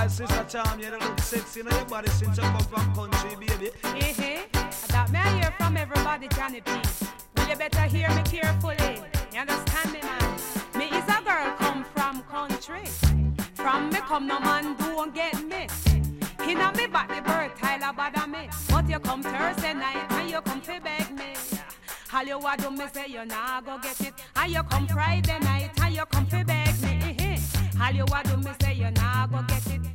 Well, Sister Charm, you look sexy in your body since you come from country, baby. That me I hear from everybody, Johnny P. Well, you better hear me carefully. You understand me, man? Me is a girl come from country. From me come, no man don't get me. Inna me back the bird, Tyler bother me. But you come Thursday night and you come to beg me. All you want do me say you nah go get it. And you come Friday night and you come to beg me. All you want do me say you nah go get it.